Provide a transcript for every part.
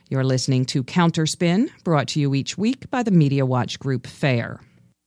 You're listening to Counterspin, brought to you each week by the Media Watch Group FAIR.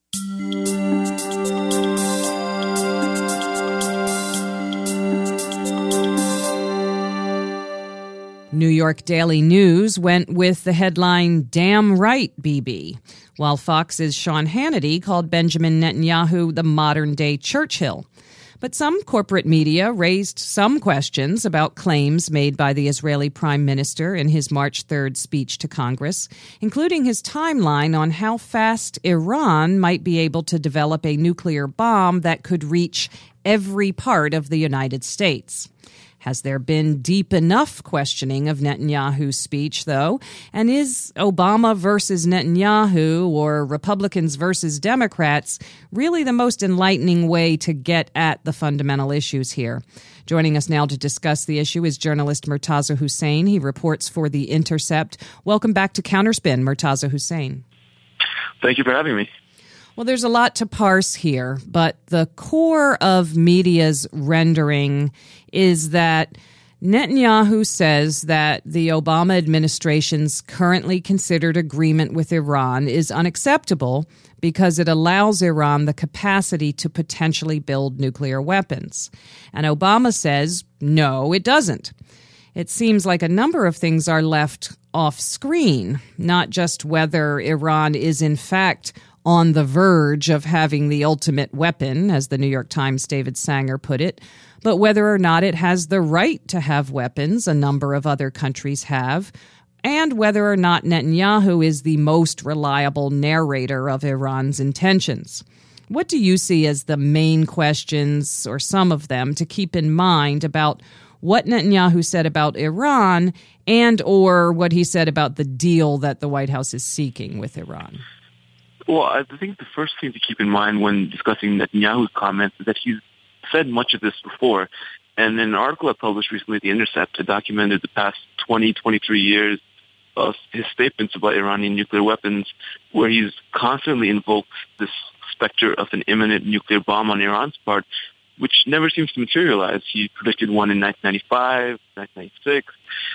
New York Daily News went with the headline, "Damn right, Bibi," while Fox's Sean Hannity called Benjamin Netanyahu the modern-day Churchill. But some corporate media raised some questions about claims made by the Israeli Prime Minister in his March 3rd speech to Congress, including his timeline on how fast Iran might be able to develop a nuclear bomb that could reach every part of the United States. Has there been deep enough questioning of Netanyahu's speech, though? And is Obama versus Netanyahu or Republicans versus Democrats really the most enlightening way to get at the fundamental issues here? Joining us now to discuss the issue is journalist Murtaza Hussain. He reports for The Intercept. Welcome back to Counterspin, Murtaza Hussain. Thank you for having me. Well, there's a lot to parse here, but the core of media's rendering is that Netanyahu says that the Obama administration's currently considered agreement with Iran is unacceptable because it allows Iran the capacity to potentially build nuclear weapons. And Obama says, no, it doesn't. It seems like a number of things are left off screen, not just whether Iran is in fact on the verge of having the ultimate weapon, as the New York Times' David Sanger put it, but whether or not it has the right to have weapons, a number of other countries have, and whether or not Netanyahu is the most reliable narrator of Iran's intentions. What do you see as the main questions, or some of them, to keep in mind about what Netanyahu said about Iran and or what he said about the deal that the White House is seeking with Iran? Well, I think the first thing to keep in mind when discussing Netanyahu's comments is that he's said much of this before. And in an article I published recently at The Intercept, I documented the past 20, 23 years of his statements about Iranian nuclear weapons, where he's constantly invoked this specter of an imminent nuclear bomb on Iran's part, which never seems to materialize. He predicted one in 1995, 1996,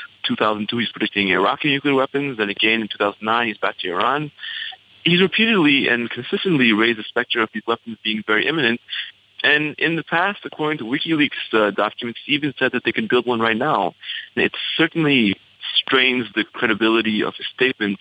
2002 he's predicting Iraqi nuclear weapons, and again in 2009 he's back to Iran. He's repeatedly and consistently raised the specter of these weapons being very imminent. And in the past, according to WikiLeaks documents, he even said that they can build one right now. And it certainly strains the credibility of his statements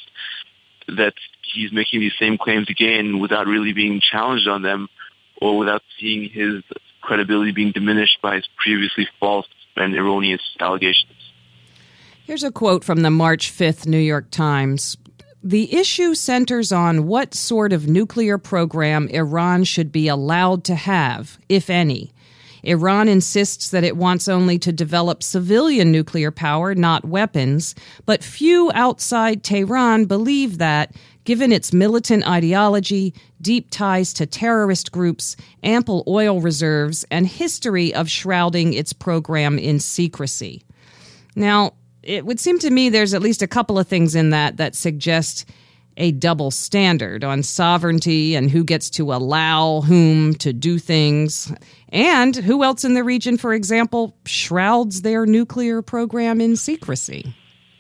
that he's making these same claims again without really being challenged on them or without seeing his credibility being diminished by his previously false and erroneous allegations. Here's a quote from the March 5th New York Times. The issue centers on what sort of nuclear program Iran should be allowed to have, if any. Iran insists that it wants only to develop civilian nuclear power, not weapons, but few outside Tehran believe that, given its militant ideology, deep ties to terrorist groups, ample oil reserves, and history of shrouding its program in secrecy. Now, it would seem to me there's at least a couple of things in that suggest a double standard on sovereignty and who gets to allow whom to do things, and who else in the region, for example, shrouds their nuclear program in secrecy.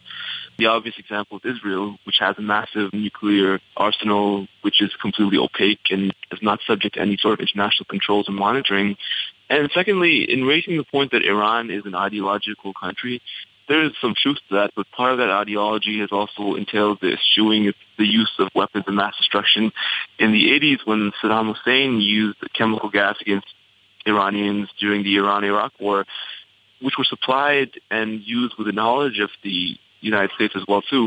The obvious example is Israel, which has a massive nuclear arsenal, which is completely opaque and is not subject to any sort of international controls and monitoring. And secondly, in raising the point that Iran is an ideological country, there is some truth to that, but part of that ideology has also entailed the eschewing the use of weapons of mass destruction. In the 80s, when Saddam Hussein used chemical gas against Iranians during the Iran-Iraq War, which were supplied and used with the knowledge of the United States as well, too,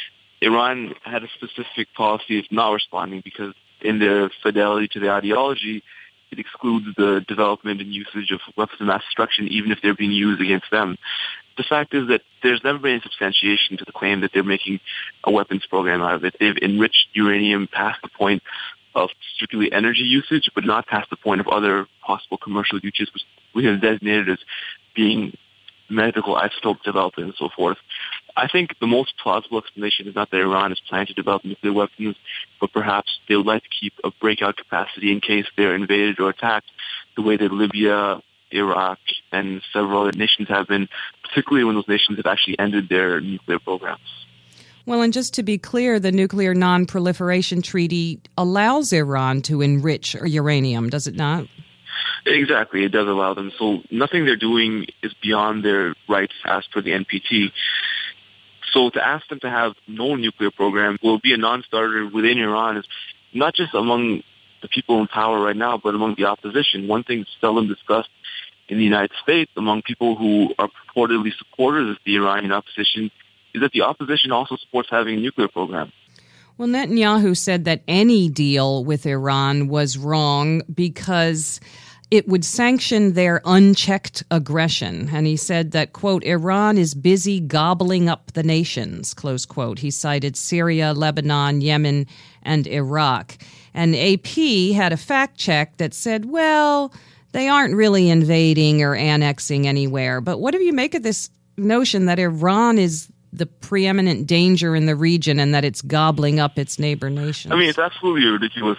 Iran had a specific policy of not responding because in their fidelity to the ideology, it excludes the development and usage of weapons of mass destruction, even if they're being used against them. The fact is that there's never been any substantiation to the claim that they're making a weapons program out of it. They've enriched uranium past the point of strictly energy usage, but not past the point of other possible commercial uses, which we have designated as being medical isotope development and so forth. I think the most plausible explanation is not that Iran is planning to develop nuclear weapons, but perhaps they would like to keep a breakout capacity in case they're invaded or attacked, the way that Libya, Iraq, and several other nations have been, particularly when those nations have actually ended their nuclear programs. Well, and just to be clear, the Nuclear Non-Proliferation Treaty allows Iran to enrich uranium, does it not? Exactly, it does allow them. So nothing they're doing is beyond their rights as per the NPT. So to ask them to have no nuclear program will be a non-starter within Iran, not just among the people in power right now, but among the opposition. One thing that's seldom discussed in the United States among people who are purportedly supporters of the Iranian opposition is that the opposition also supports having a nuclear program. Well, Netanyahu said that any deal with Iran was wrong because it would sanction their unchecked aggression. And he said that, quote, Iran is busy gobbling up the nations, close quote. He cited Syria, Lebanon, Yemen, and Iraq. And AP had a fact check that said, well, they aren't really invading or annexing anywhere. But what do you make of this notion that Iran is the preeminent danger in the region and that it's gobbling up its neighbor nations? I mean, it's absolutely a ridiculous